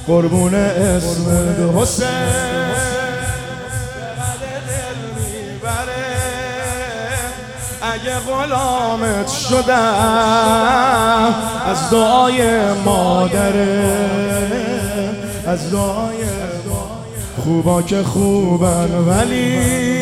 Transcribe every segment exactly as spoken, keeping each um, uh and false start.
قربون اسم دو حسین اگه غلامت شدم از دعای مادره، از دعای خوبا که خوبن ولی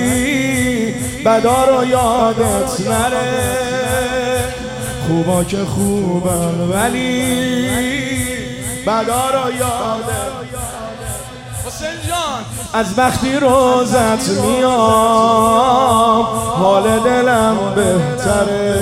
بدا رو یادت نره، خوبا که خوبن ولی بدا رو یادت. حسین جان از وقتی روزت میام حال دلم بهتره.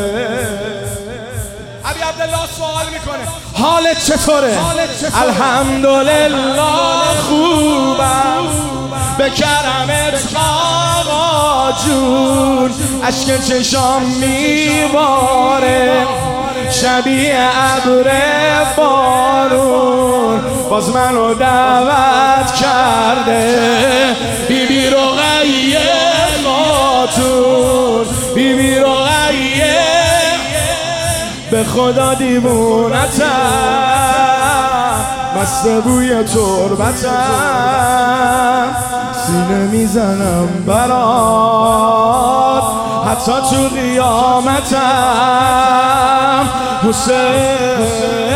علی عبدالله سوال میکنه حالت چطوره؟ الحمدلله خوبم به کرمت آقا جون، اشک چشام میباره شبیه ابر بارون، باز منو دعوت کرده بی بی رقیه خاتون، بی بی رقیه به خدا دیوونتم، مست بوی تربتم، سینه میزنم برات حتی تو قیامتم. حسین